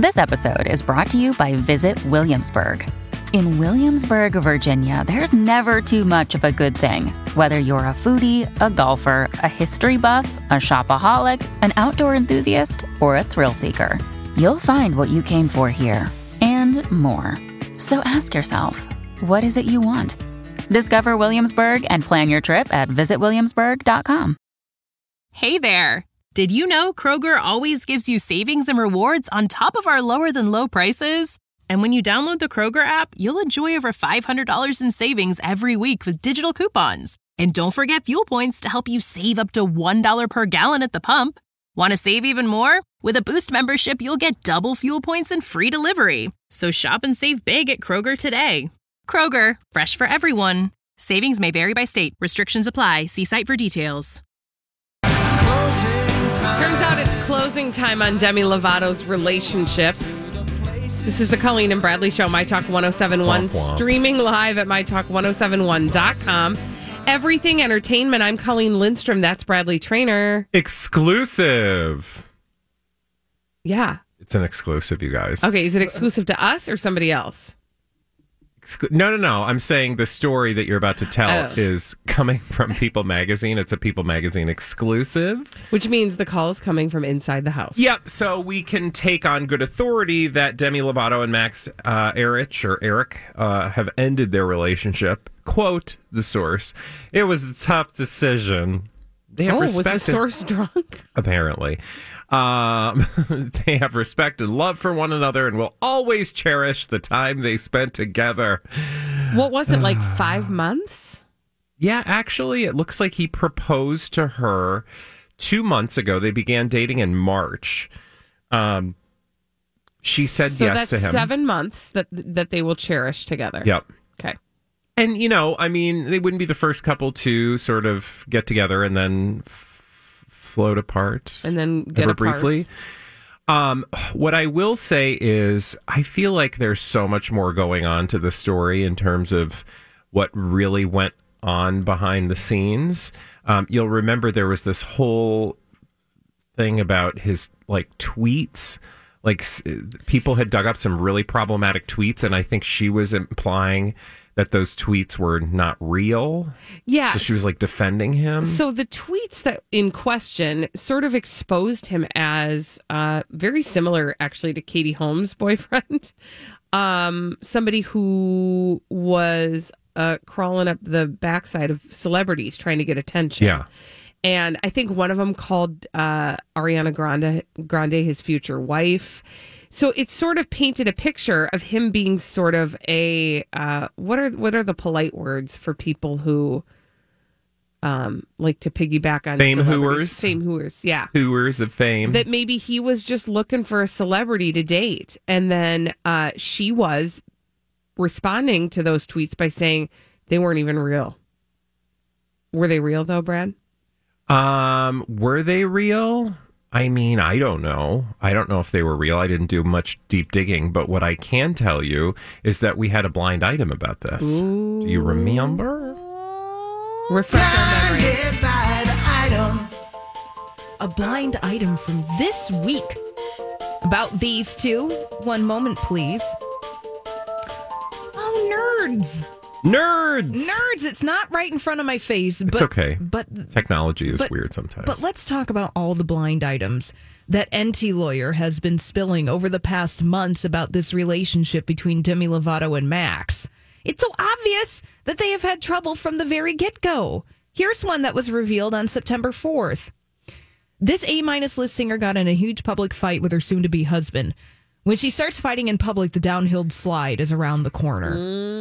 This episode is brought to you by Visit Williamsburg. In Williamsburg, Virginia, there's never too much of a good thing. Whether you're a foodie, a golfer, a history buff, a shopaholic, an outdoor enthusiast, or a thrill seeker, you'll find what you came for here and more. So ask yourself, what is it you want? Discover Williamsburg and plan your trip at visitwilliamsburg.com. Hey there! Did you know Kroger always gives you savings and rewards on top of our lower-than-low prices? And when you download the Kroger app, you'll enjoy over $500 in savings every week with digital coupons. And don't forget fuel points to help you save up to $1 per gallon at the pump. Want to save even more? With a Boost membership, you'll get double fuel points and free delivery. So shop and save big at Kroger today. Kroger, fresh for everyone. Savings may vary by state. Restrictions apply. See site for details. Turns out it's closing time on Demi Lovato's relationship. This is the Colleen and Bradley Show, My Talk 1071, streaming live at MyTalk1071.com. Everything Entertainment. I'm Colleen Lindstrom. That's Bradley Trainer. Exclusive. Yeah. It's an exclusive, you guys. Okay, is it exclusive to us or somebody else? No. I'm saying the story that you're about to tell is coming from People Magazine. It's a People Magazine exclusive. Which means the call is coming from inside the house. Yep. So we can take on good authority that Demi Lovato and Max Eric have ended their relationship. Quote the source: "It was a tough decision." They have was the source drunk? Apparently. They have respect and love for one another and will always cherish the time they spent together. What was it, like 5 months? Yeah, actually, it looks like he proposed to her 2 months ago. They began dating in March. She said yes to him. So that's 7 months that they will cherish together. Yep. Okay. And, they wouldn't be the first couple to sort of get together and then float apart. And then get apart. Briefly. What I will say is I feel like there's so much more going on to the story in terms of what really went on behind the scenes. You'll remember there was this whole thing about his tweets. People had dug up some really problematic tweets, and I think she was implying that those tweets were not real. Yeah. So she was defending him. So the tweets that in question sort of exposed him as very similar actually to Katie Holmes' boyfriend. Somebody who was crawling up the backside of celebrities trying to get attention. Yeah. And I think one of them called Ariana Grande his future wife. So it sort of painted a picture of him being sort of a what are the polite words for people who like to piggyback on fame hooers? Fame hooers, yeah. Hooers of fame. That maybe he was just looking for a celebrity to date, and then she was responding to those tweets by saying they weren't even real. Were they real though, Brad? Were they real? I mean, I don't know. I don't know if they were real. I didn't do much deep digging, but what I can tell you is that we had a blind item about this. Ooh. Do you remember? Refresh our memory. A blind item from this week about these two. One moment, please. Oh, nerds. Nerds! It's not right in front of my face. But, it's okay. But technology is weird sometimes. But let's talk about all the blind items that NT Lawyer has been spilling over the past months about this relationship between Demi Lovato and Max. It's so obvious that they have had trouble from the very get-go. Here's one that was revealed on September 4th. This A-list singer got in a huge public fight with her soon-to-be husband. When she starts fighting in public, the downhill slide is around the corner.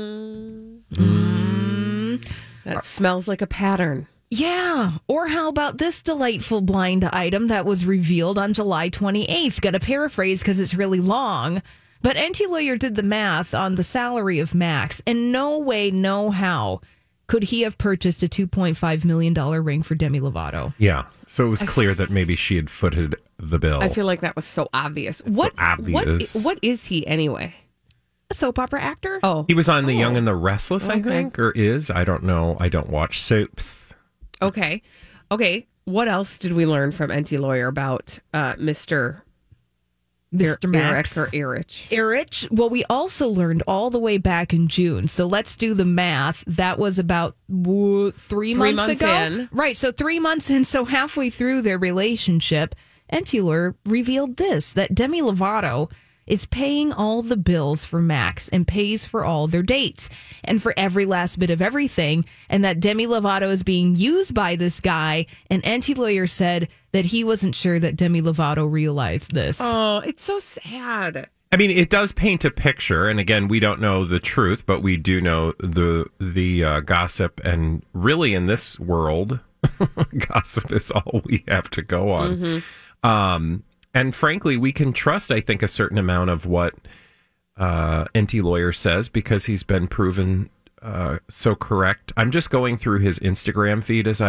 That smells like a pattern. Yeah. Or how about this delightful blind item that was revealed on July 28th? Got to paraphrase because it's really long. But NT Lawyer did the math on the salary of Max, and no way, no how could he have purchased a $2.5 million ring for Demi Lovato. Yeah. So it was clear that maybe she had footed the bill. I feel like that was so obvious. What is he anyway? A soap opera actor? Oh. He was on The Young and the Restless, I think, or is. I don't know. I don't watch soaps. Okay. What else did we learn from NT Lawyer about Mr. Mr. Max. Eric or Erich. Erich. Well, we also learned all the way back in June. So let's do the math. That was about 3 months ago. In. Right. So 3 months in. So halfway through their relationship, Entelor revealed this, that Demi Lovato is paying all the bills for Max and pays for all their dates and for every last bit of everything. And that Demi Lovato is being used by this guy. And Entelor said that he wasn't sure that Demi Lovato realized this. Oh, it's so sad. I mean, it does paint a picture, and again, we don't know the truth, but we do know the gossip, and really in this world, gossip is all we have to go on. And frankly, we can trust, I think, a certain amount of what Entelor says because he's been proven so correct. I'm just going through his Instagram feed as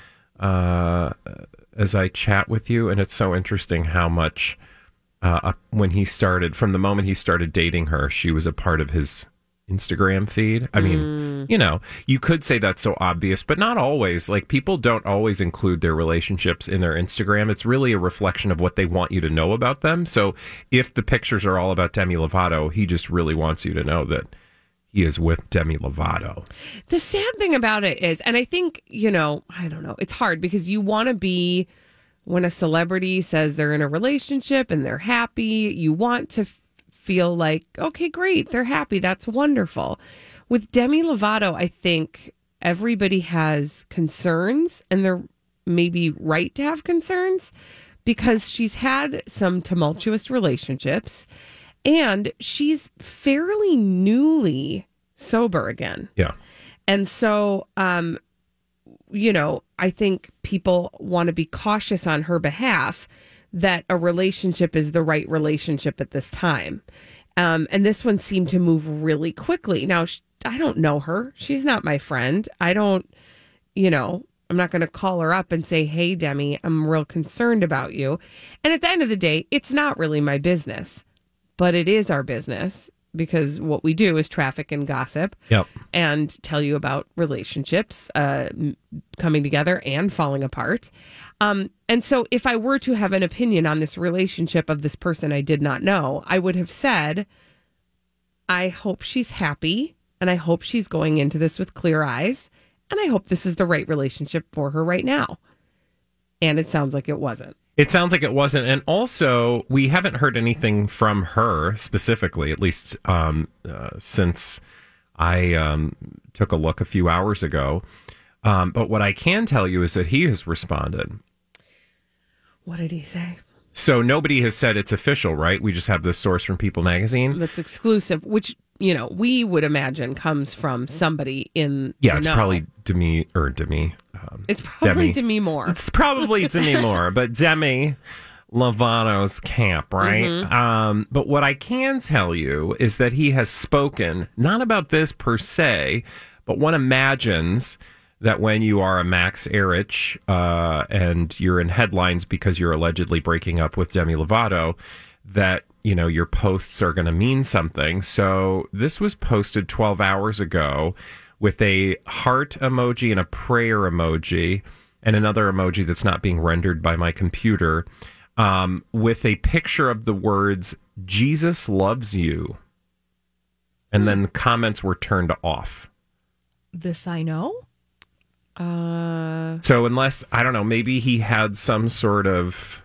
I chat with you, and it's so interesting how much when he started, from the moment he started dating her, she was a part of his Instagram feed. I mean, you know, you could say that's so obvious, but not always. Like, people don't always include their relationships in their Instagram. It's really a reflection of what they want you to know about them. So if the pictures are all about Demi Lovato, he just really wants you to know that he is with Demi Lovato. The sad thing about it is, and I think, you know, I don't know, it's hard because you want to be, when a celebrity says they're in a relationship and they're happy, you want to feel like, okay, great, they're happy. That's wonderful. With Demi Lovato, I think everybody has concerns, and they're maybe right to have concerns because she's had some tumultuous relationships and she's fairly newly sober again. Yeah. And so, you know, I think people want to be cautious on her behalf that a relationship is the right relationship at this time. And this one seemed to move really quickly. Now, I don't know her. She's not my friend. I don't, you know, I'm not going to call her up and say, hey, Demi, I'm real concerned about you. And at the end of the day, it's not really my business, but it is our business because what we do is traffic and gossip and tell you about relationships coming together and falling apart. And so if I were to have an opinion on this relationship of this person I did not know, I would have said, I hope she's happy and I hope she's going into this with clear eyes. And I hope this is the right relationship for her right now. And it sounds like it wasn't. It sounds like it wasn't. And also, we haven't heard anything from her specifically, at least since I took a look a few hours ago. But what I can tell you is that he has responded. What did he say? So nobody has said it's official, right? We just have this source from People Magazine. That's exclusive, which, you know, we would imagine comes from somebody in Yeah, it's the know. probably Demi. It's probably Demi Moore. It's probably Demi Moore, but Demi Lovato's camp, right? But what I can tell you is that he has spoken, not about this per se, but one imagines that when you are a Max Erich and you're in headlines because you're allegedly breaking up with Demi Lovato, that, you know, your posts are going to mean something. So this was posted 12 hours ago with a heart emoji and a prayer emoji and another emoji that's not being rendered by my computer, with a picture of the words, Jesus loves you. And then comments were turned off. This I know. So unless, I don't know, maybe he had some sort of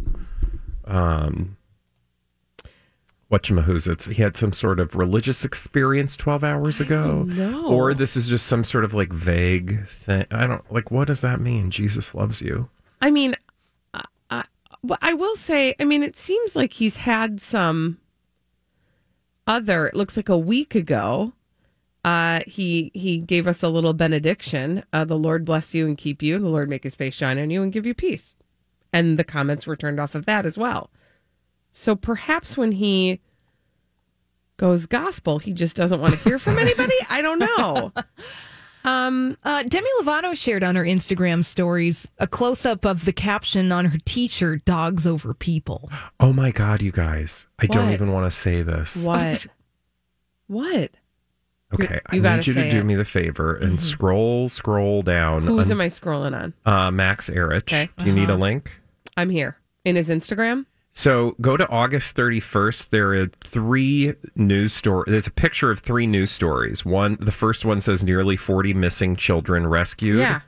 whatchamahoozits. He had some sort of religious experience 12 hours ago. No. Or this is just some sort of like vague thing. I don't, like, what does that mean? Jesus loves you. I mean, I will say, I mean, it seems like he's had some other, it looks like a week ago, he gave us a little benediction. The Lord bless you and keep you. The Lord make his face shine on you and give you peace. And the comments were turned off of that as well. So perhaps when he goes gospel, he just doesn't want to hear from anybody. I don't know. Demi Lovato shared on her Instagram stories a close-up of the caption on her t-shirt, Dogs Over People. Oh my God, you guys. I don't What? even want to say this. What? What? Okay, You I gotta need you to say do it. me the favor and scroll down. Whose am I scrolling on? Max Erich. Okay. Do you need a link? I'm here. In his Instagram? So go to August 31st. There are 3 news stories. There's a picture of 3 news stories. The first one says nearly 40 missing children rescued. Yeah.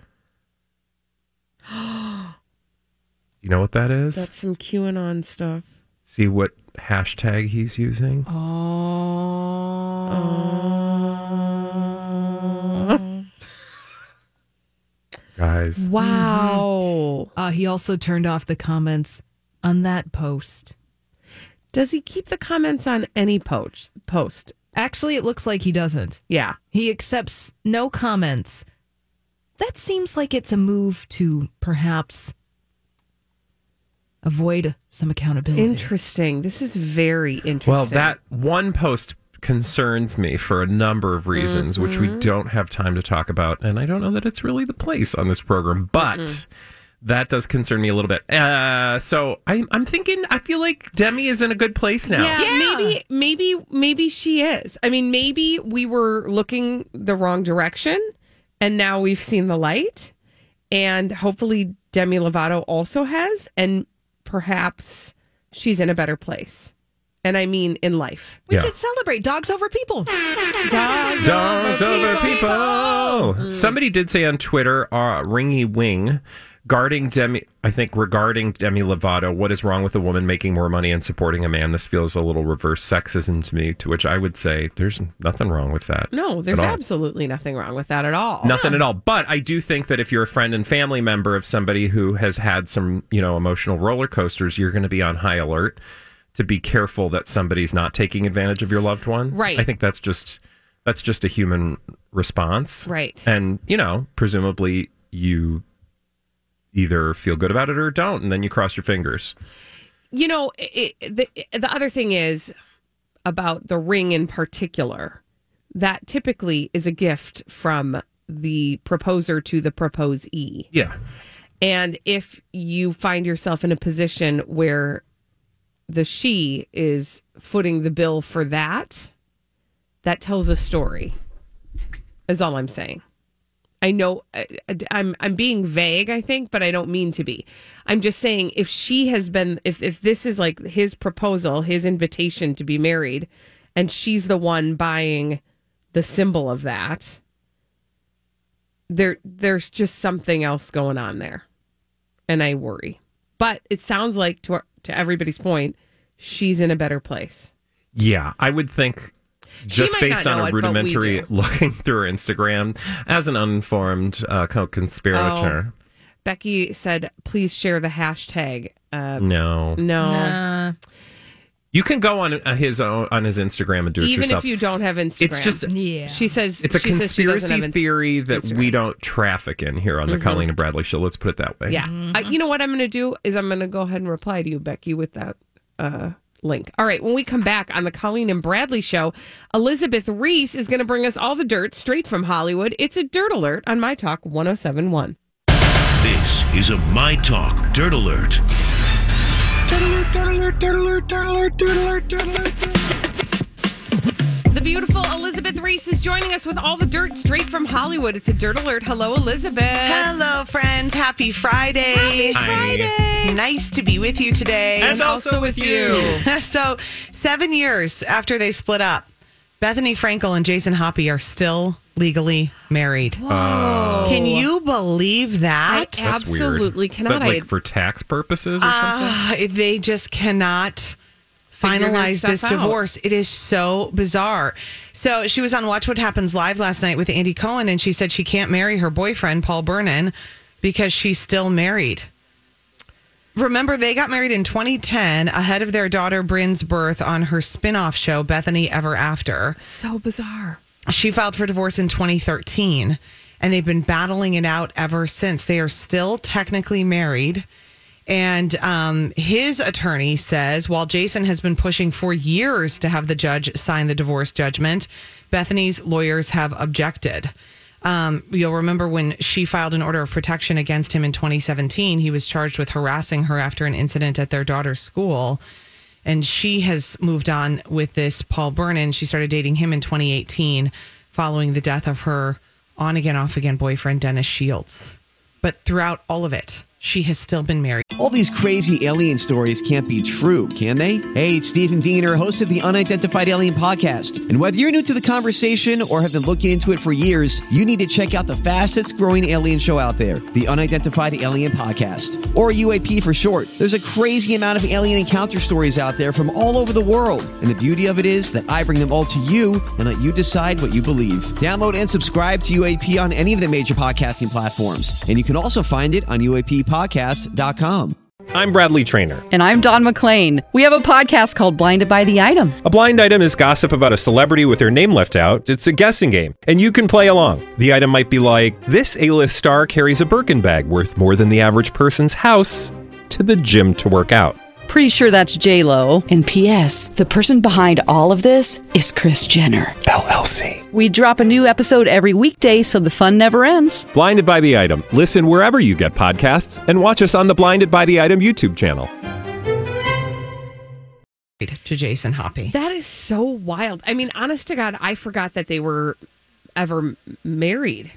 You know what that is? That's some QAnon stuff. See what hashtag he's using? Guys. Wow. He also turned off the comments on that post. Does he keep the comments on any post? Actually, it looks like he doesn't. Yeah. He accepts no comments. That seems like it's a move to perhaps avoid some accountability. Interesting. This is very interesting. Well, that one post concerns me for a number of reasons, which we don't have time to talk about. And I don't know that it's really the place on this program, but that does concern me a little bit. So I'm thinking, I feel like Demi is in a good place now. Yeah. Maybe she is. I mean, maybe we were looking the wrong direction and now we've seen the light, and hopefully Demi Lovato also has, and perhaps she's in a better place. And I mean in life. We should celebrate dogs over people. Dogs over people. Somebody did say on Twitter, Ringy Wing, regarding Demi Lovato, what is wrong with a woman making more money and supporting a man? This feels a little reverse sexism to me, to which I would say there's nothing wrong with that. No, there's absolutely nothing wrong with that at all. Nothing at all. But I do think that if you're a friend and family member of somebody who has had some, emotional roller coasters, you're going to be on high alert to be careful that somebody's not taking advantage of your loved one. Right. I think that's just a human response. Right. And, presumably you either feel good about it or don't, and then you cross your fingers. The other thing is about the ring in particular, that typically is a gift from the proposer to the proposee. Yeah. And if you find yourself in a position where the she is footing the bill for that tells a story, is all I'm saying. I know I'm being vague, I think, but I don't mean to be. I'm just saying if this is like his proposal, his invitation to be married, and she's the one buying the symbol of that, there's just something else going on there. And I worry. But it sounds like, to everybody's point, she's in a better place. Yeah, I would think, just based on a rudimentary looking through her Instagram, as an uninformed co-conspirator. Becky said, please share the hashtag. No. You can go on his Instagram and do it even yourself. If you don't have Instagram. It's just, she says it's a conspiracy theory that Instagram. We don't traffic in here on the Colleen and Bradley show. Let's put it that way. Yeah. You know what I'm going to do is I'm going to go ahead and reply to you, Becky, with that link. All right. When we come back on the Colleen and Bradley show, Elizabeth Reese is going to bring us all the dirt straight from Hollywood. It's a Dirt Alert on My Talk 107.1. This is a My Talk Dirt Alert. The beautiful Elizabeth Reese is joining us with all the dirt straight from Hollywood. It's a Dirt Alert. Hello, Elizabeth. Hello, friends. Happy Friday. Happy Friday. Nice to be with you today. And also with you. So, 7 years after they split up, Bethany Frankel and Jason Hoppy are still legally married. Whoa. Can you believe that? I absolutely cannot. Is that for tax purposes or something? They just cannot finalize this divorce. It is so bizarre. So she was on Watch What Happens Live last night with Andy Cohen, and she said she can't marry her boyfriend, Paul Vernon, because she's still married. Remember, they got married in 2010 ahead of their daughter Bryn's birth on her spin-off show, Bethany Ever After. So bizarre. She filed for divorce in 2013, and they've been battling it out ever since. They are still technically married. And his attorney says, while Jason has been pushing for years to have the judge sign the divorce judgment, Bethany's lawyers have objected. You'll remember when she filed an order of protection against him in 2017, he was charged with harassing her after an incident at their daughter's school. And she has moved on with this Paul Vernon. She started dating him in 2018 following the death of her on-again, off-again boyfriend, Dennis Shields. But throughout all of it, she has still been married. All these crazy alien stories can't be true, can they? Hey, it's Stephen Diener, host of the Unidentified Alien Podcast. And whether you're new to the conversation or have been looking into it for years, you need to check out the fastest growing alien show out there, the Unidentified Alien Podcast, or UAP for short. There's a crazy amount of alien encounter stories out there from all over the world. And the beauty of it is that I bring them all to you and let you decide what you believe. Download and subscribe to UAP on any of the major podcasting platforms. And you can also find it on UAPpodcast.com. I'm Bradley Trainer. And I'm Don McClain. We have a podcast called Blinded by the Item. A blind item is gossip about a celebrity with their name left out. It's a guessing game, and you can play along. The item might be like, this A-list star carries a Birkin bag worth more than the average person's house to the gym to work out. Pretty sure that's J-Lo. And P.S. the person behind all of this is Kris Jenner, LLC. We drop a new episode every weekday so the fun never ends. Blinded by the Item. Listen wherever you get podcasts and watch us on the Blinded by the Item YouTube channel. To Jason Hoppy. That is so wild. I mean, honest to God, I forgot that they were ever married.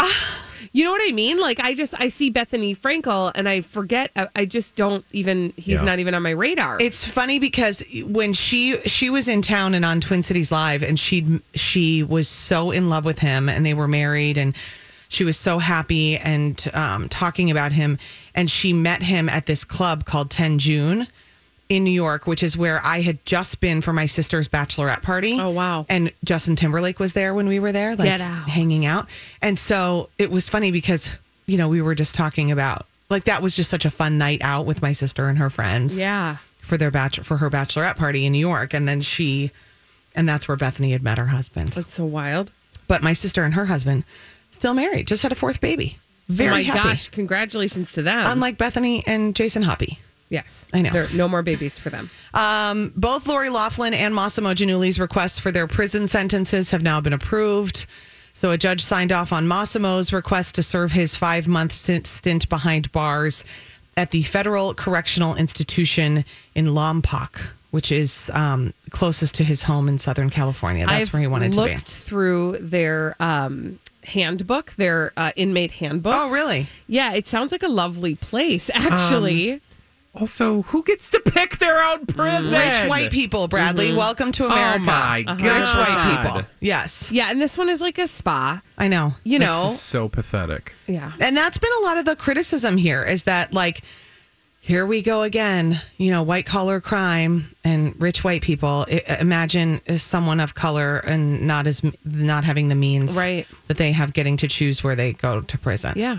You know what I mean? Like, I see Bethany Frankel and I forget. I just don't even, he's not even on my radar. It's funny because when she was in town and on Twin Cities Live, and she was so in love with him, and they were married, and she was so happy and talking about him. And she met him at this club called 10 June in New York, which is where I had just been for my sister's bachelorette party. Oh, wow. And Justin Timberlake was there when we were there, like hanging out. And so it was funny because, you know, we were just talking about, like, that was just such a fun night out with my sister and her friends. Yeah. For her bachelorette party in New York. And then and that's where Bethany had met her husband. That's so wild. But my sister and her husband still married, just had a fourth baby. Very happy. Gosh, congratulations to them. Unlike Bethany and Jason Hoppy. Yes. I know. There are no more babies for them. Both Lori Loughlin and Massimo Giannulli's requests for their prison sentences have now been approved. So a judge signed off on Massimo's request to serve his 5-month stint behind bars at the Federal Correctional Institution in Lompoc, which is closest to his home in Southern California. That's where he wanted to be. I've looked through their handbook, their inmate handbook. Oh, really? Yeah, it sounds like a lovely place, actually. Also, who gets to pick their own prison? Rich white people, Bradley. Welcome to America. Oh, my God. Rich white people. Yes. Yeah, and this one is like a spa. I know. You know. This is so pathetic. Yeah. And that's been a lot of the criticism here is that, like, here we go again, you know, white collar crime and rich white people. Imagine someone of color and not having the means that they have, getting to choose where they go to prison. Yeah.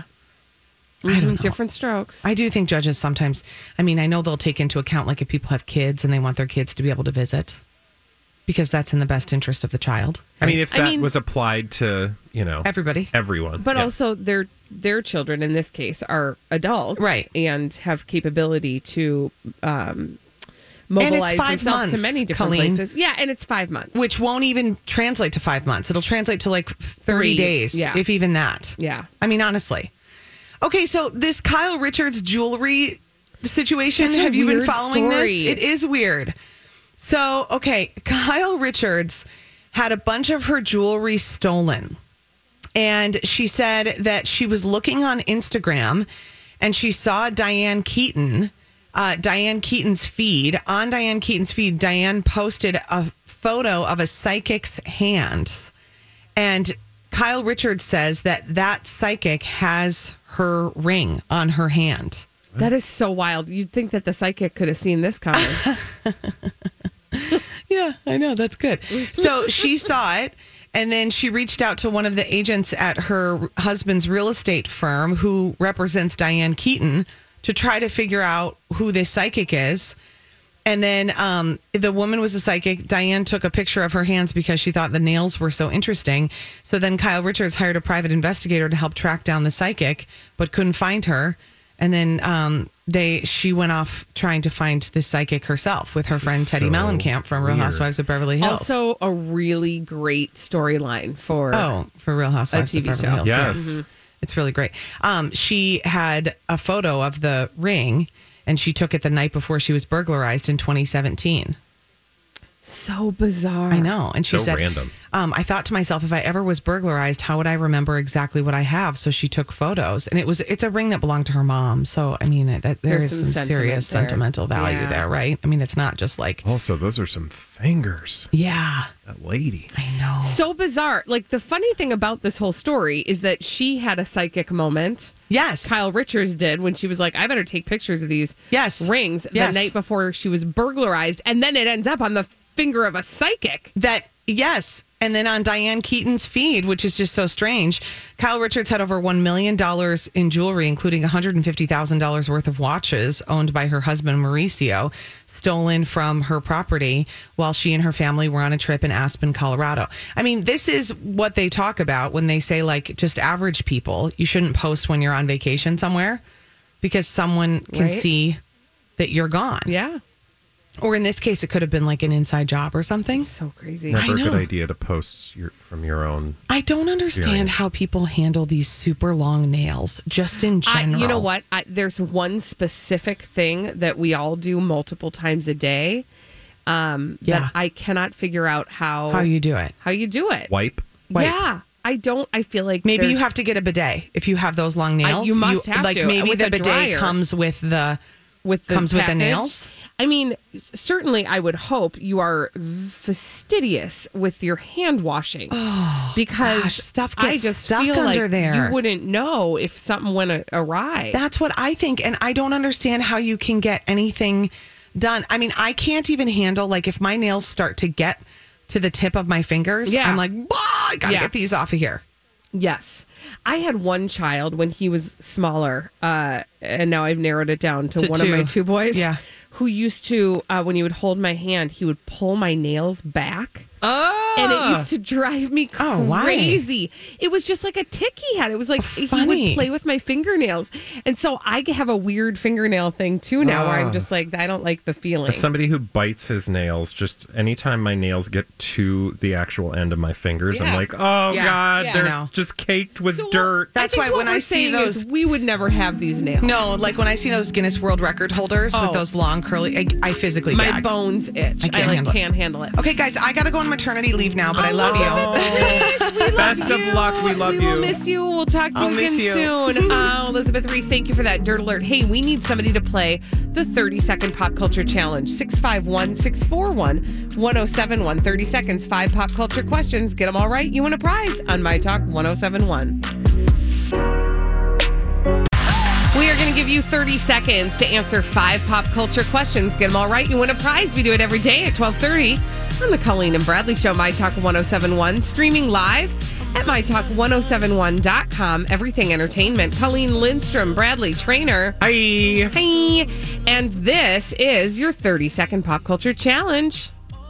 I don't know. Different strokes. I do think judges sometimes, I mean, I know they'll take into account, like, if people have kids and they want their kids to be able to visit, because that's in the best interest of the child. I mean, if that was applied to, you know, everyone. But also their children in this case are adults. Right. And have capability to mobilize themselves to many different places. Yeah, and it's 5 months. Which won't even translate to 5 months. It'll translate to like 30 days, if even that. Yeah. I mean, honestly. Okay, so this Kyle Richards jewelry situation, have you been following this? It is weird. So, okay, Kyle Richards had a bunch of her jewelry stolen. And she said that she was looking on Instagram and she saw Diane Keaton's feed. On Diane Keaton's feed, Diane posted a photo of a psychic's hand. And Kyle Richards says that psychic has her ring on her hand. That is so wild. You'd think that the psychic could have seen this coming. Yeah, I know. That's good. So she saw it, and then she reached out to one of the agents at her husband's real estate firm who represents Diane Keaton to try to figure out who this psychic is. And then the woman was a psychic. Diane took a picture of her hands because she thought the nails were so interesting. So then Kyle Richards hired a private investigator to help track down the psychic, but couldn't find her. And then she went off trying to find this psychic herself with her friend Teddy Mellencamp from Real Housewives of Beverly Hills. Also a really great storyline for Real Housewives of Beverly Hills. Yes. Mm-hmm. It's really great. She had a photo of the ring, and she took it the night before she was burglarized in 2017. So bizarre. I know. And she So said, random. I thought to myself, if I ever was burglarized, how would I remember exactly what I have? So she took photos, and it's a ring that belonged to her mom. So, I mean, there There's is some serious there. sentimental value Yeah. there, right? I mean, it's not just like, Also, those are some fingers. yeah, That lady. I know. So bizarre. Like, the funny thing about this whole story is that she had a psychic moment. Yes. Kyle Richards did when she was like, I better take pictures of these rings Yes. the night before she was burglarized. And then it ends up on the finger of a psychic. Yes. And then on Diane Keaton's feed, which is just so strange, Kyle Richards had over $1 million in jewelry, including $150,000 worth of watches owned by her husband, Mauricio, stolen from her property while she and her family were on a trip in Aspen, Colorado. I mean, this is what they talk about when they say, like, just average people, you shouldn't post when you're on vacation somewhere because someone can Right. see that you're gone. Yeah. Or in this case, it could have been like an inside job or something. So crazy. Never a I good know. idea to post from your own. I don't understand experience. how people handle these super long nails, just in general. You know what? There's one specific thing that we all do multiple times a day that I cannot figure out how you do it. How you do it. Wipe. Yeah. I feel like Maybe you there's- have to get a bidet if you have those long nails. you must have like to, maybe with the a bidet dryer. comes with the with the package. nails. I mean, certainly I would hope you are fastidious with your hand washing because gosh, stuff I gets just stuck feel under like there. you wouldn't know if something went awry. That's what I think, and I don't understand how you can get anything done. I mean, I can't even handle, like, if my nails start to get to the tip of my fingers, Yeah. I'm like, I gotta get these off of here. Yes. I had one child when he was smaller, and now I've narrowed it down to one of my two boys. Yeah. Who used to, when he would hold my hand, he would pull my nails back. Oh. And it used to drive me crazy. It was just like a tick he had. It was like he Funny. would play with my fingernails. And so I have a weird fingernail thing too now where I'm just like, I don't like the feeling. As somebody who bites his nails, just anytime my nails get to the actual end of my fingers, I'm Yeah. like, oh Yeah. God, Yeah. they're No. just caked with So dirt. That's think why what when I we're see saying those- is we would never have these nails. No, like when I see those Guinness World Record holders with Oh. those long curly, I physically My gag. bones itch. I can't handle it. handle it. Okay, guys, I got to go on maternity leave now, but I love you. Elizabeth Reese, we Best love of you. luck. We love We will you. miss you. We'll talk to I'll you miss again you. soon. Elizabeth Reese, thank you for that dirt alert. Hey, we need somebody to play the 30-second pop culture challenge. 651-641-1071. 30 seconds, 5 pop culture questions. Get them all right. You win a prize on My Talk 1071. We are going to give you 30 seconds to answer 5 pop culture questions. Get them all right. You win a prize. We do it every day at 12:30 on the Colleen and Bradley Show, My Talk 1071, streaming live at MyTalk1071.com. Everything Entertainment. Colleen Lindstrom, Bradley Trainer. Hi. Hi. And this is your 30-second pop culture challenge.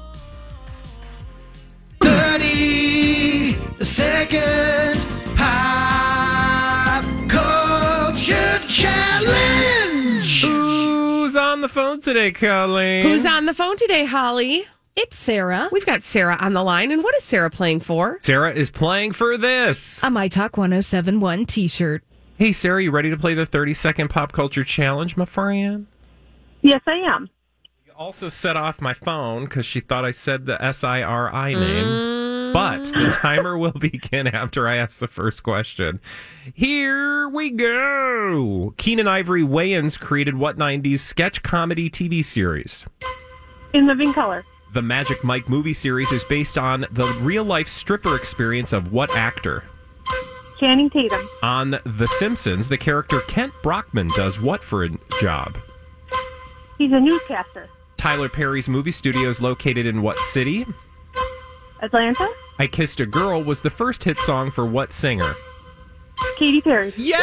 30 seconds pop culture challenge. Who's on the phone today, Colleen? Who's on the phone today, Holly? It's Sarah. We've got Sarah on the line. And what is Sarah playing for? Sarah is playing for this. A My Talk 1071 t-shirt. Hey, Sarah, you ready to play the 30-second pop culture challenge, my friend? Yes, I am. You also set off my phone because she thought I said the SIRI name. But the timer will begin after I ask the first question. Here we go. Keenan Ivory Wayans created what 90s sketch comedy TV series? In Living Color. The Magic Mike movie series is based on the real-life stripper experience of what actor? Channing Tatum. On The Simpsons, the character Kent Brockman does what for a job? He's a newscaster. Tyler Perry's movie studio is located in what city? Atlanta. I Kissed a Girl was the first hit song for what singer? Katy Perry. Yeah!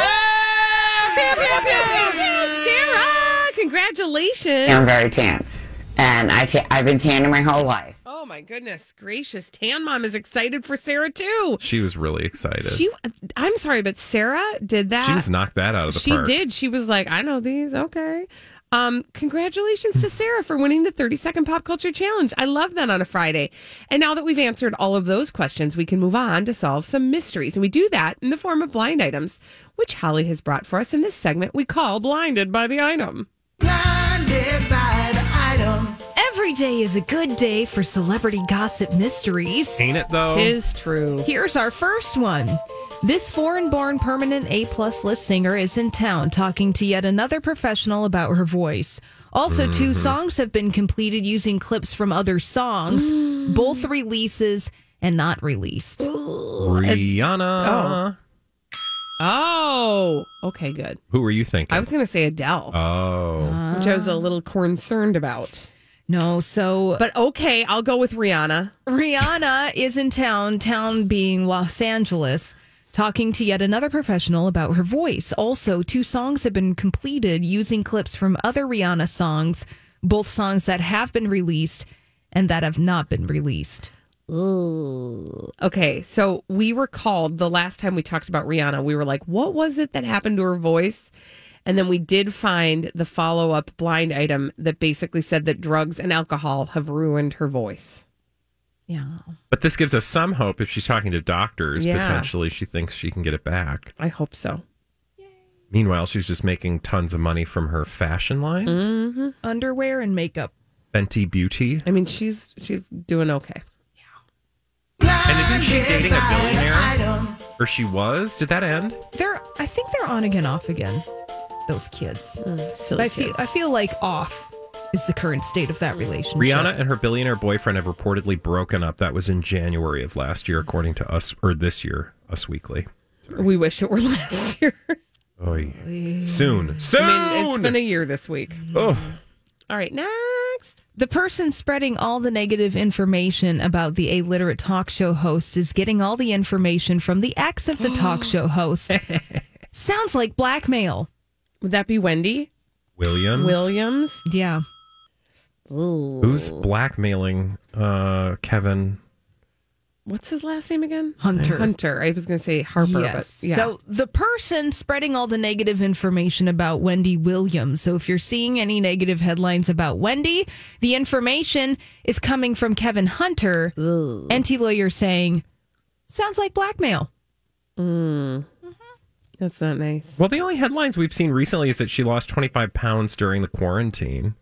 Sarah, congratulations. I'm very tan. And I've been tanning my whole life. Oh my goodness gracious. Tan Mom is excited for Sarah too. She was really excited. I'm sorry, but Sarah did that. She just knocked that out of the park. She did. She was like, I know these. Okay. Congratulations to Sarah for winning the 30-second pop culture challenge. I love that on a Friday. And now that we've answered all of those questions, we can move on to solve some mysteries. And we do that in the form of blind items, which Holly has brought for us in this segment we call Blinded by the Item. Blinded by the item. Every Every day is a good day for celebrity gossip mysteries. Ain't it, though? Tis true. Here's our first one. This foreign-born permanent A-plus list singer is in town talking to yet another professional about her voice. Also, 2 songs have been completed using clips from other songs, both releases and not released. Rihanna. Oh, okay, good. Who were you thinking? I was going to say Adele. Oh. Which I was a little concerned about. No, so... But okay, I'll go with Rihanna. Rihanna is in town being Los Angeles, talking to yet another professional about her voice. Also, 2 songs have been completed using clips from other Rihanna songs, both songs that have been released and that have not been released. Ooh. Okay, so we recalled the last time we talked about Rihanna, we were like, what was it that happened to her voice? And then we did find the follow-up blind item that basically said that drugs and alcohol have ruined her voice. Yeah. But this gives us some hope if she's talking to doctors. Yeah. Potentially, she thinks she can get it back. I hope so. Meanwhile, she's just making tons of money from her fashion line. Mm-hmm. Underwear and makeup. Fenty Beauty. I mean, she's doing okay. And isn't she dating a billionaire? Or she was? Did that end? I think they're on again, off again. Those kids. Silly But I feel like off is the current state of that relationship. Rihanna and her billionaire boyfriend have reportedly broken up. That was in January of last year, according to Us, or this year, Us Weekly. We wish it were last year. Oy. Soon. Soon! I mean, it's been a year this week. Oh. All right, next. The person spreading all the negative information about the illiterate talk show host is getting all the information from the ex of the talk show host. Sounds like blackmail. Would that be Wendy Williams? Yeah. Ooh. Who's blackmailing Kevin? What's his last name again? Hunter. I was going to say Harper, Yes. but yeah. So the person spreading all the negative information about Wendy Williams. So if you're seeing any negative headlines about Wendy, the information is coming from Kevin Hunter, anti-lawyer saying, sounds like blackmail. That's not nice. Well, the only headlines we've seen recently is that she lost 25 pounds during the quarantine.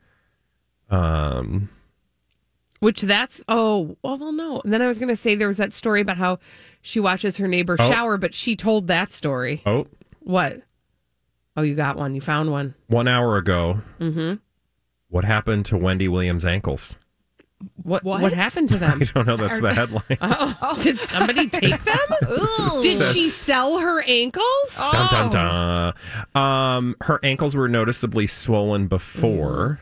Which that's, no. And then I was going to say there was that story about how she watches her neighbor shower, but she told that story. Oh. What? Oh, you got one. You found one. 1 hour ago. Mm-hmm. What happened to Wendy Williams' ankles? What happened to them? I don't know. That's the headline. Oh, did somebody take them? Did she sell her ankles? Dun, dun, dun. Her ankles were noticeably swollen before.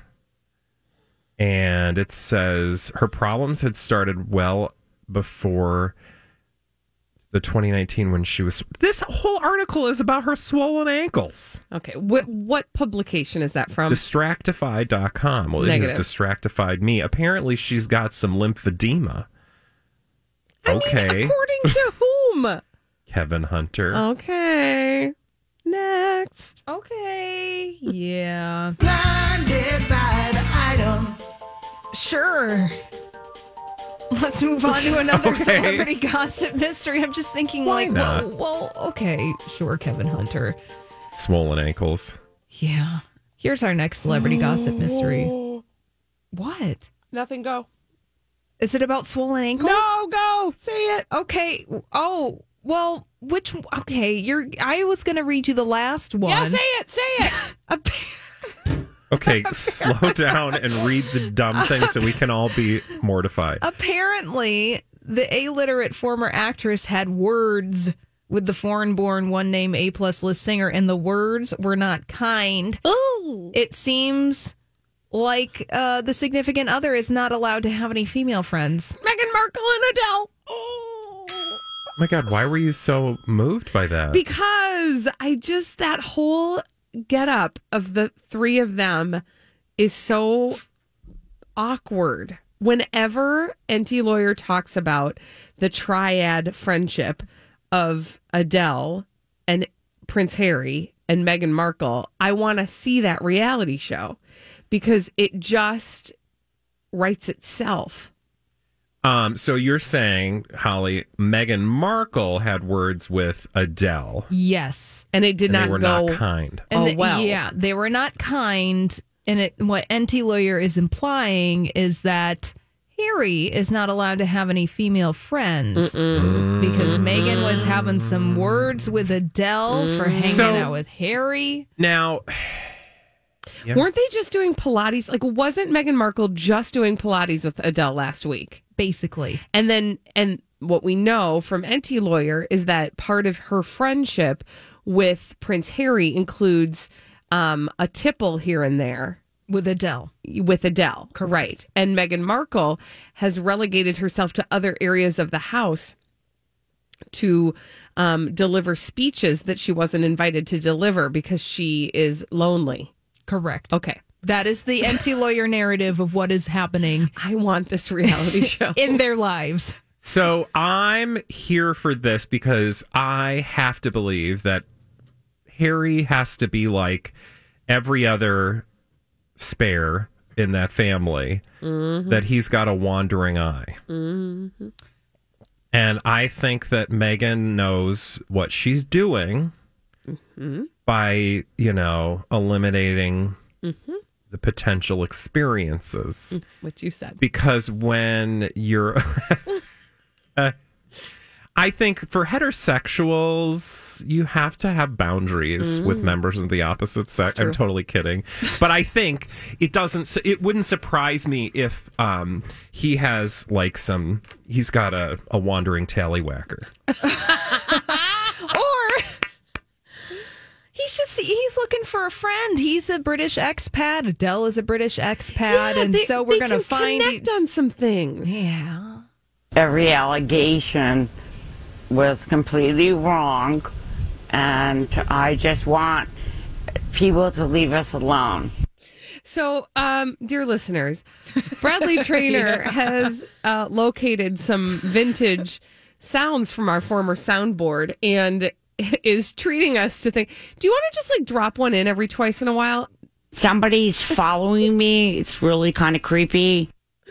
And it says her problems had started well before the 2019 when she was... This whole article is about her swollen ankles. Okay. What publication is that from? Distractified.com. Well, Negative. it is Distractified Me. Apparently, she's got some lymphedema. Okay. According to whom? Kevin Hunter. Okay. Next. Okay. Yeah. Blinded by the item. Sure. Let's move on to another Okay. celebrity gossip mystery. I'm just thinking, Why not? well, okay, sure, Kevin Hunter. Swollen ankles. Yeah. Here's our next celebrity gossip mystery. What? Nothing, go. Is it about swollen ankles? No, go. Say it. Okay. Oh, well, okay, I was going to read you the last one. Yeah, say it. Okay, slow down and read the dumb thing so we can all be mortified. Apparently, the illiterate former actress had words with the foreign-born one-name A-plus list singer, and the words were not kind. Ooh. It seems like the significant other is not allowed to have any female friends. Meghan Markle and Adele. Oh. Oh my God, why were you so moved by that? Because that whole get up of the three of them is so awkward. Whenever NT Lawyer talks about the triad friendship of Adele and Prince Harry and Meghan Markle, I want to see that reality show because it just writes itself. So you're saying, Holly, Meghan Markle had words with Adele. Yes. And it did and not they were go not kind. And well. Yeah, they were not kind. And what NT Lawyer is implying is that Harry is not allowed to have any female friends because Meghan was having some words with Adele for hanging out with Harry. Now, weren't they just doing Pilates? Like, wasn't Meghan Markle just doing Pilates with Adele last week? Basically. And what we know from NT Lawyer is that part of her friendship with Prince Harry includes a tipple here and there. With Adele. Correct. Right. And Meghan Markle has relegated herself to other areas of the house to deliver speeches that she wasn't invited to deliver because she is lonely. Correct. Okay. That is the NT Lawyer narrative of what is happening. I want this reality show. In their lives. So I'm here for this because I have to believe that Harry has to be like every other spare in that family, that he's got a wandering eye. And I think that Meghan knows what she's doing by, eliminating the potential experiences. What you said. Because when you're... I think for heterosexuals, you have to have boundaries with members of the opposite sex. I'm totally kidding. But I think it wouldn't surprise me if he has he's got a wandering tallywhacker. Or he's looking for a friend. He's a British expat. Adele is a British expat. So we're going to connect on some things. Yeah. Every allegation was completely wrong, and I just want people to leave us alone. So, dear listeners, Bradley Traynor has located some vintage sounds from our former soundboard and is treating us to think, do you want to just drop one in every twice in a while? Somebody's following me. It's really kind of creepy.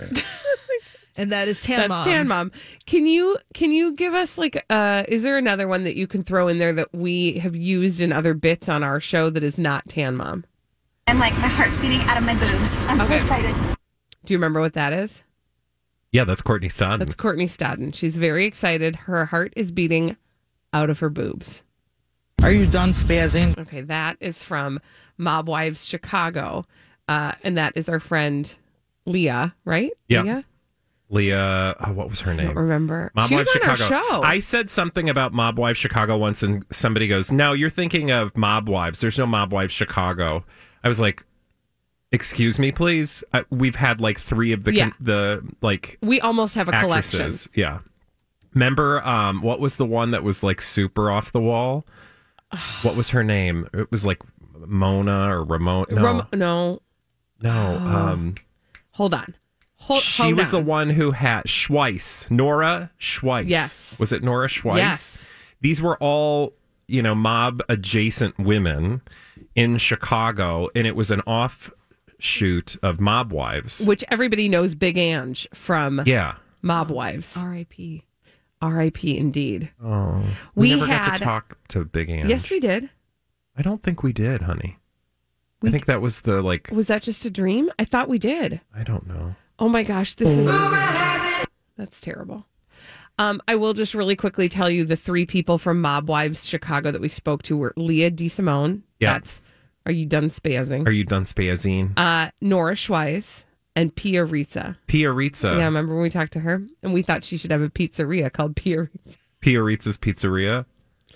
And that is Tan Mom. That's Tan Mom. Can you give us is there another one that you can throw in there that we have used in other bits on our show that is not Tan Mom? And my heart's beating out of my boobs. I'm so excited. Do you remember what that is? Yeah, that's Courtney Stodden. That's Courtney Stodden. She's very excited. Her heart is beating out of her boobs. Are you done spazzing? Okay, that is from Mob Wives Chicago. And that is our friend Leah, right? Yeah. Leah, what was her name? I don't remember. Mob she Wives was on Chicago. our show. I said something about Mob Wives Chicago once, and somebody goes, "No, you're thinking of Mob Wives. There's no Mob Wives Chicago." I was like, "Excuse me, please." We've had 3 of the we almost have a actresses. collection. Yeah. Remember, what was the one that was super off the wall? What was her name? It was Mona or Ramon. No. No. Hold on. She was the one who had Schweiss. Nora Schweiss. Yes. Was it Nora Schweiss? Yes. These were all, mob adjacent women in Chicago, and it was an offshoot of Mob Wives. Which everybody knows Big Ange from Mob Wives. R.I.P. R.I.P. indeed. Oh. We never got to talk to Big Ange. Yes, we did. I don't think we did, honey. I think that was the Was that just a dream? I thought we did. I don't know. Oh my gosh, this is that's terrible. I will just really quickly tell you the 3 people from Mob Wives Chicago that we spoke to were Leah DeSimone. Yeah. That's Are You Done Spazzing? Are You Done Spazzing? Nora Schweiss and Pia Ritza. Pia Ritza. Yeah, remember when we talked to her? And we thought she should have a pizzeria called Pia Ritza. Pia Ritza's Pizzeria.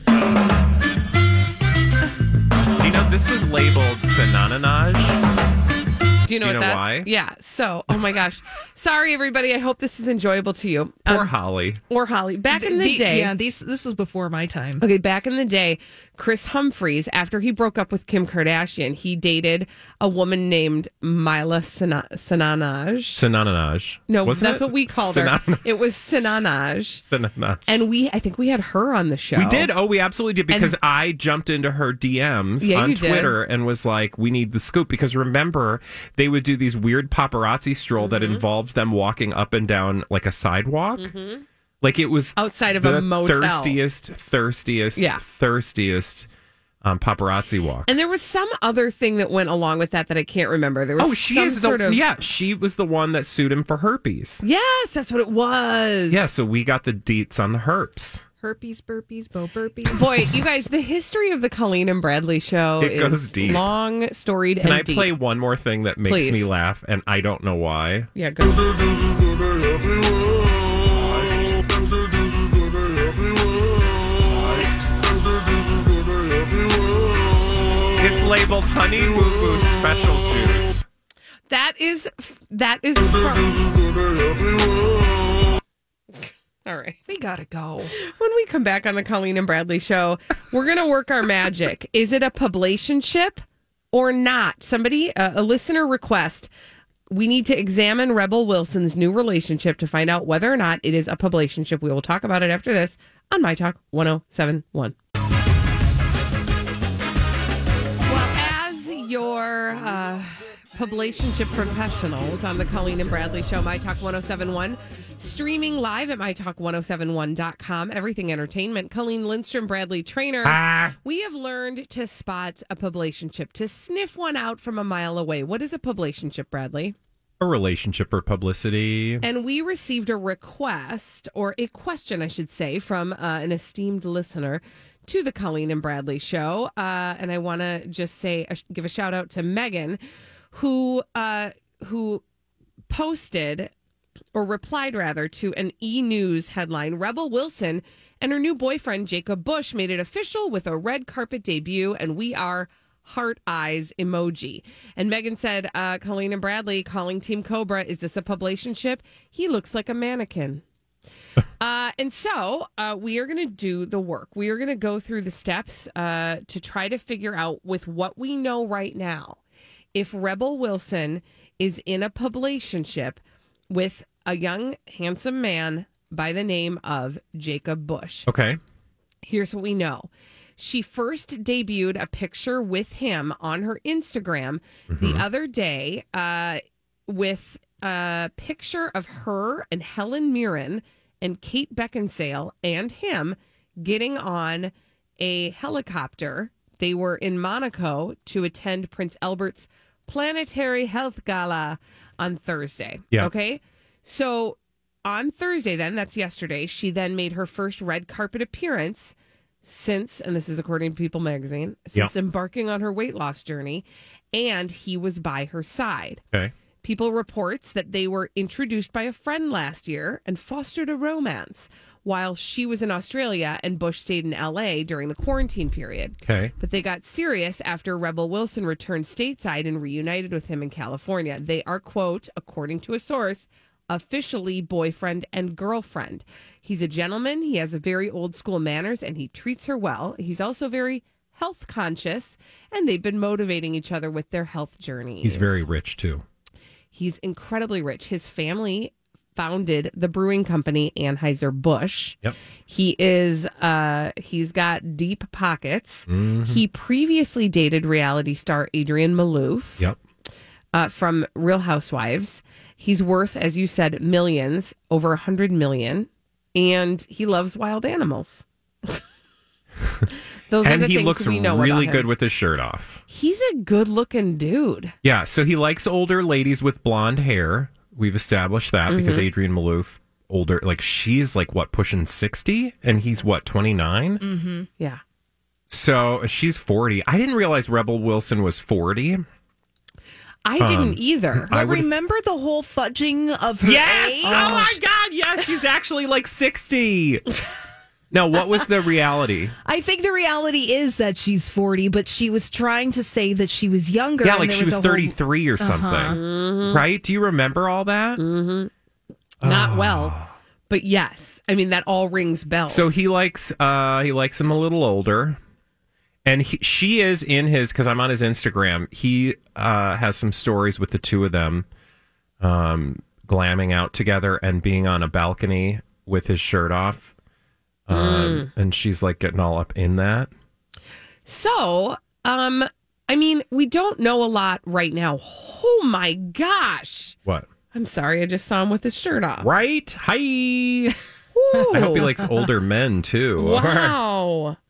Do you know this was labeled Synonymage? Do you know what why? Yeah. So, oh my gosh. Sorry, everybody. I hope this is enjoyable to you. Or Holly. Back in the day. Yeah, this was before my time. Okay, back in the day, Chris Humphries, after he broke up with Kim Kardashian, he dated a woman named Mila Sinanaj. Sinanaj. No, Wasn't that's what we called her. It was Sinanaj. Sinanaj. And I think we had her on the show. We did. Oh, we absolutely did, because I jumped into her DMs on Twitter and was like, we need the scoop. Because remember, they would do these weird paparazzi stroll that involved them walking up and down a sidewalk. Mm-hmm. It was outside of a motel. Thirstiest paparazzi walk. And there was some other thing that went along with that I can't remember. There was she was the one that sued him for herpes. Yes, that's what it was. Yeah, so we got the deets on the herps. Herpes, burpees, Bo burpees. Boy, you guys, the history of the Colleen and Bradley show goes deep. Long, storied, Can and I deep. play one more thing that makes me laugh, and I don't know why? Yeah, go. It's labeled Honey Boo Boo Special Juice. That is all right. We gotta go. When we come back on the Colleen and Bradley show, we're going to work our magic. Is it a publicationship or not? Somebody, a listener request. We need to examine Rebel Wilson's new relationship to find out whether or not it is a publicationship. We will talk about it after this on My Talk 107.1. Well, as your publicationship professionals on the Colleen and Bradley show, My Talk 107.1, streaming live at mytalk1071.com. Everything Entertainment. Colleen Lindstrom, Bradley Trainer. We have learned to spot a publicationship, to sniff one out from a mile away. What is a publicationship, Bradley? A relationship or publicity. And we received a request, or a question, I should say, from an esteemed listener to the Colleen and Bradley show. And I want to just give a shout out to Megan, who posted, or replied rather, to an E! News headline. Rebel Wilson and her new boyfriend Jacob Bush made it official with a red carpet debut, and we are heart eyes emoji. And Megan said, Colleen and Bradley calling Team Cobra, is this a publicationship? He looks like a mannequin. And so we are going to do the work. We are going to go through the steps to try to figure out, with what we know right now, if Rebel Wilson is in a publicationship with a young, handsome man by the name of Jacob Bush. Okay. Here's what we know. She first debuted a picture with him on her Instagram the other day with a picture of her and Helen Mirren and Kate Beckinsale and him getting on a helicopter. They were in Monaco to attend Prince Albert's Planetary Health Gala on Thursday. Yeah. Okay. So on Thursday, then, that's yesterday, she then made her first red carpet appearance since, and this is according to People magazine, since embarking on her weight loss journey, and he was by her side. Okay. People reports that they were introduced by a friend last year and fostered a romance while she was in Australia and Bush stayed in LA during the quarantine period. Okay. But they got serious after Rebel Wilson returned stateside and reunited with him in California. They are, quote, according to a source, officially boyfriend and girlfriend. He's a gentleman. He has a very old school manners and he treats her well. He's also very health conscious, and they've been motivating each other with their health journeys. He's very rich too. He's incredibly rich. His family founded the brewing company Anheuser-Busch. Yep. He's got deep pockets. He previously dated reality star Adrienne Maloof. Yep. From Real Housewives. He's worth, as you said, millions, over 100 million, and he loves wild animals. Those are the he things looks we know really about good him. with his shirt off. He's a good-looking dude. Yeah, so he likes older ladies with blonde hair. We've established that because Adrienne Maloof, older, like she's like what, pushing 60, and he's what, 29? Yeah. So she's 40. I didn't realize Rebel Wilson was 40. I didn't either. But remember the whole fudging of her age? Oh my God, yes, she's actually like 60. Now, what was the reality? I think the reality is that she's 40, but she was trying to say that she was younger. Yeah, and like there she was a 33 or something. Right? Do you remember all that? Not well, but yes. I mean, that all rings bells. So he likes him a little older. And she is in his, because I'm on his Instagram, he has some stories with the two of them glamming out together and being on a balcony with his shirt off. And she's like getting all up in that. So, I mean, we don't know a lot right now. Oh my gosh. What? I'm sorry, I just saw him with his shirt off. Right? Hi. I hope he likes older men too. Wow.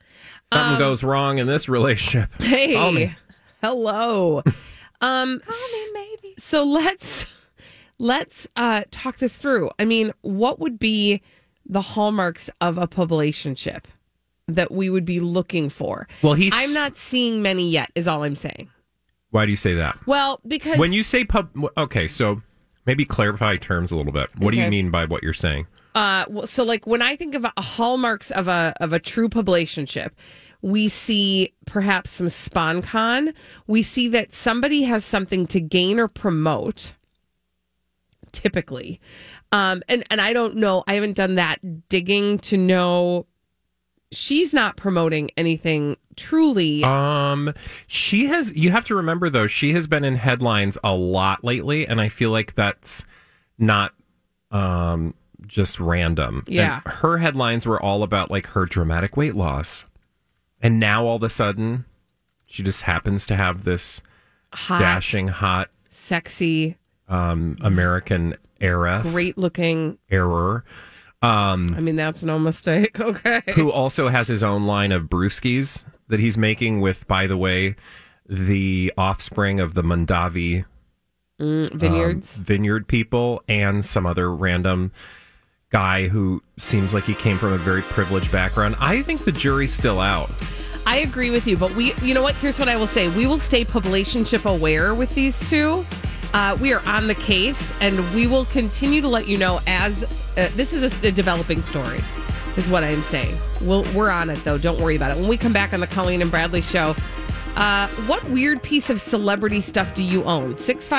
Something goes wrong in this relationship. Hey, Call me. hello. Call me maybe. So let's talk this through. I mean, what would be the hallmarks of a publicationship that we would be looking for? Well, I'm not seeing many yet, is all I'm saying. Why do you say that? Well, because when you say okay, so maybe clarify terms a little bit. What do you mean by what you're saying? So like when I think of hallmarks of a true publicationship, we see perhaps some SponCon. We see that somebody has something to gain or promote, typically. And I don't know, I haven't done that digging to know she's not promoting anything truly. She has, you have to remember though, she has been in headlines a lot lately, and I feel like that's not just random. Yeah. And her headlines were all about like her dramatic weight loss. And now all of a sudden she just happens to have this dashing, hot, sexy, American heiress. Great looking error. I mean, that's no mistake. Okay. Who also has his own line of brewskis that he's making with, by the way, the offspring of the Mondavi vineyard people and some other random guy who seems like he came from a very privileged background. I think the jury's still out. I agree with you, but you know what? Here's what I will say. We will stay publicationship aware with these two. We are on the case, and we will continue to let you know as this is a developing story, is what I'm saying. We're on it, though. Don't worry about it. When we come back on the Colleen and Bradley show, what weird piece of celebrity stuff do you own?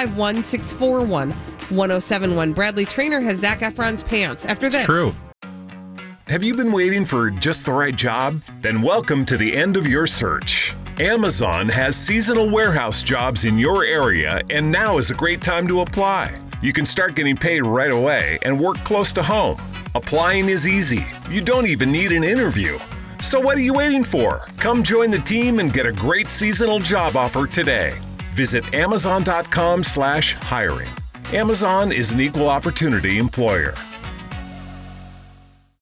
651-641-1071. Bradley Traynor has Zac Efron's pants. After this. It's true. Have you been waiting for just the right job? Then welcome to the end of your search. Amazon has seasonal warehouse jobs in your area, and now is a great time to apply. You can start getting paid right away and work close to home. Applying is easy. You don't even need an interview. So what are you waiting for? Come join the team and get a great seasonal job offer today. Visit Amazon.com/hiring. Amazon is an equal opportunity employer.